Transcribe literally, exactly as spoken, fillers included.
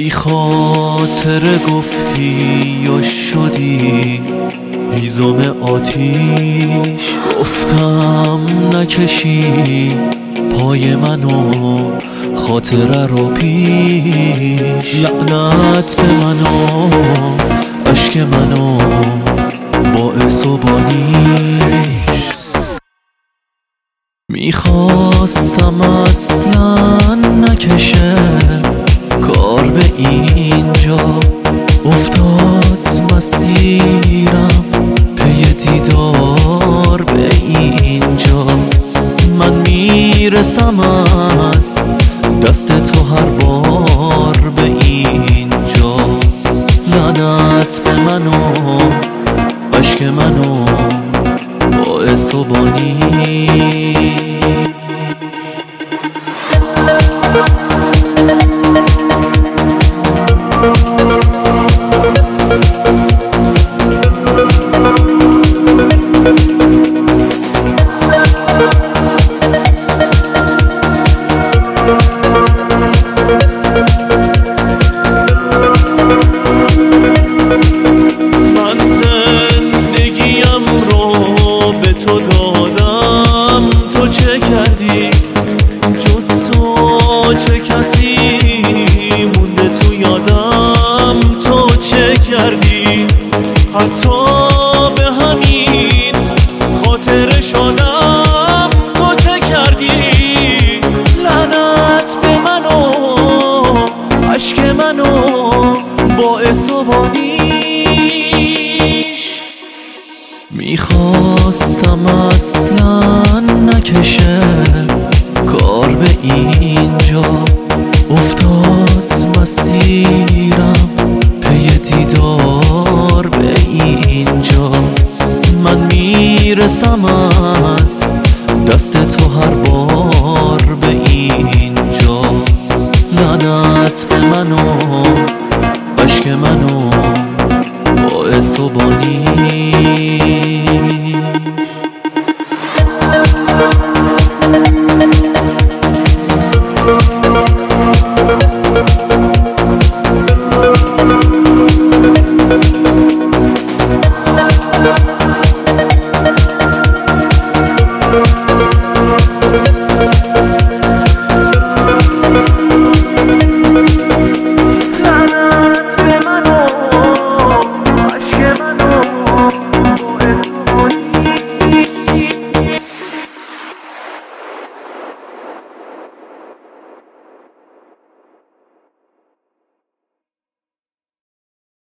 بی خاطر گفتی یا شدی هیزم آتیش، گفتم نکشی پای منو خاطره رو پیش. لعنت به منو اشک منو باعث و بانیش. میخواستم اصلا نکشه کار به اینجا، افتاد مسیرم پی دیدار به اینجا. من میرسم از دست تو هر بار به اینجا. لعنت به منو اشک منو باعث و بانی. تو دادم تو چه کردی؟ جز تو چه کسی مونده تو یادم؟ تو چه کردی؟ حتی به همین خاطر شدم تو چه کردی؟ لعنت به منو اشک منو باعث و بانیش. میخواستم اصلا نکشه کار به اینجا، افتاد مسیرم پی دیدار به اینجا. من میرسم از دست تو هر بار به اینجا. لعنت به منو اشک منو باعث و بانی.